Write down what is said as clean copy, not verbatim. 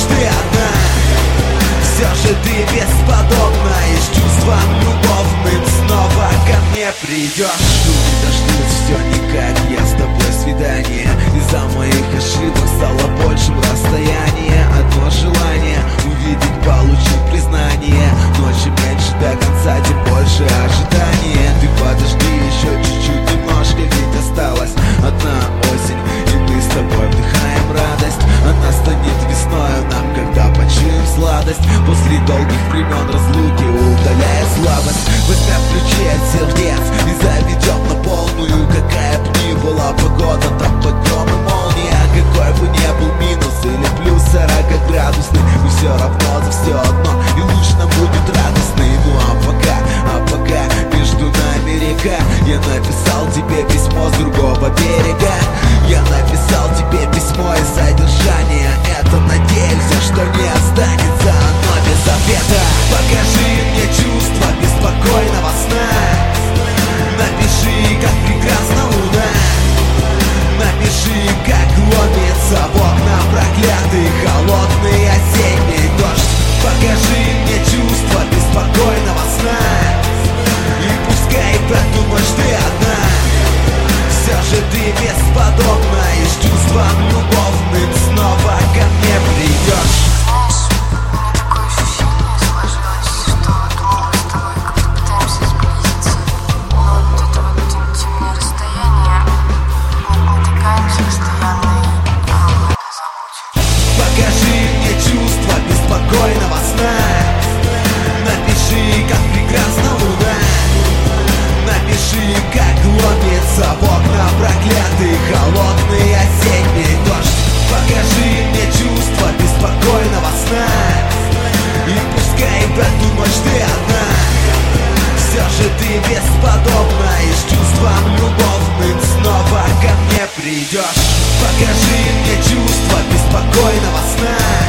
ты одна. Все же ты бесподобна, и с чувством любовным снова ко мне придешь. Жду не дождусь, все никак, я с тобой свидание. Из-за моих ошибок стало большим расстояние. Одно желание увидеть, получить признание. Но чем меньше до конца, тем больше ожидания. Ты подожди еще чуть-чуть, немножко, ведь осталась одна осень, и мы с тобой вдыхаем радость. Она станет весною нам, когда почуем сладость. После долгих времен разлуки, удаляя слабость, возьмем ключи от сердец и заведем на полную. Какая б ни была погода, там подъем и молния. Какой бы ни был минус или плюс 40-градусный, мы все равно за все одно, и лучше нам будет радостный. Ну а пока между нами река. Я написал тебе письмо с другого берега. Я написал тебе письмо, и содержание это, надеюсь, что не останется оно без ответа. Покажи мне чувство беспокойного сна. Напиши, как прекрасна луна. Напиши, как ломится в окна проклятый холодный осенний дождь. Покажи мне чувство беспокойного сна. И пускай подумаешь ты одна. Все же ты бесподобна, и с чувством любовным снова ко мне придешь. Покажи мне чувство беспокойного сна. Напиши, как прекрасна луна. Напиши, как ломится в окна проклятый холодный осенний дождь. Покажи мне чувство беспокойного сна. И пускай подумаешь ты одна. Все же ты бесподобна, и с чувством любовным снова ко мне придешь. Покажи мне чувство беспокойного сна.